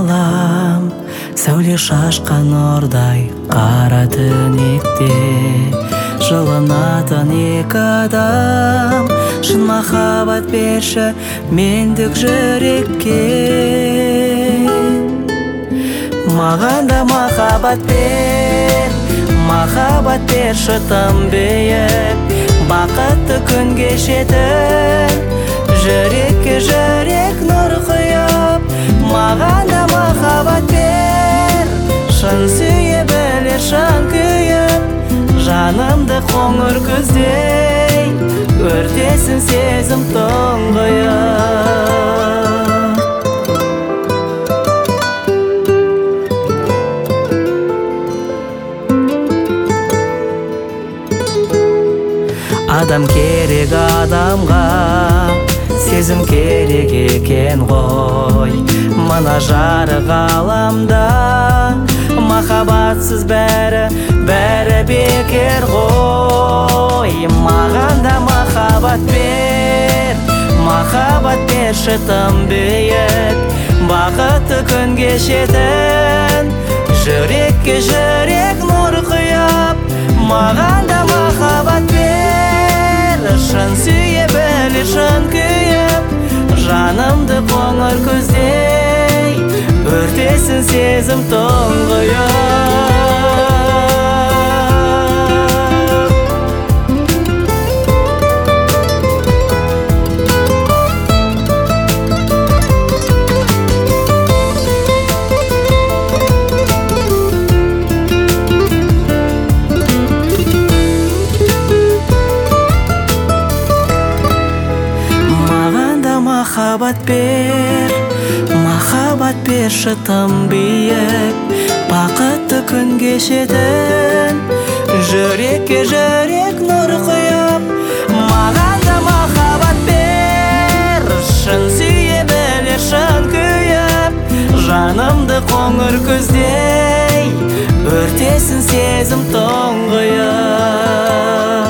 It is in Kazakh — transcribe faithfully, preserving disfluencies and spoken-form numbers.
ғалам сәуле шашқан нұрдай қара түнекте жылынатын екі адам шын махаббат берші мендік жүрекке маған да махаббат бер махаббат берші тым биік бақытты күн кешетін жүрекке жүрек нұр құйып маған да махаббат бер шын сүйе білер шын күйіп жанымды қоңыр күздей өртесін сезім тұңғиық адам керек адамға сезім керек екен ғой мына жарық ғаламда махаббатсыз бәрі бәрі бекер ғой маған да махаббат бер махаббат берші тым биік бақытты күн кешетін жүрекке жүрек нұр құйып маған да махаббат бер шын сүйе білер шын күйіп жанымды қоңыр күздей өртесін сезім тұңғиық махаббат бер махаббат берші тым биік бақытты күн кешетін жүрекке жүрек нұр құйып маған да махаббат бер шын сүйе білер шын күйіп жанымды қоңыр күздей өртесін сезім тұңғиық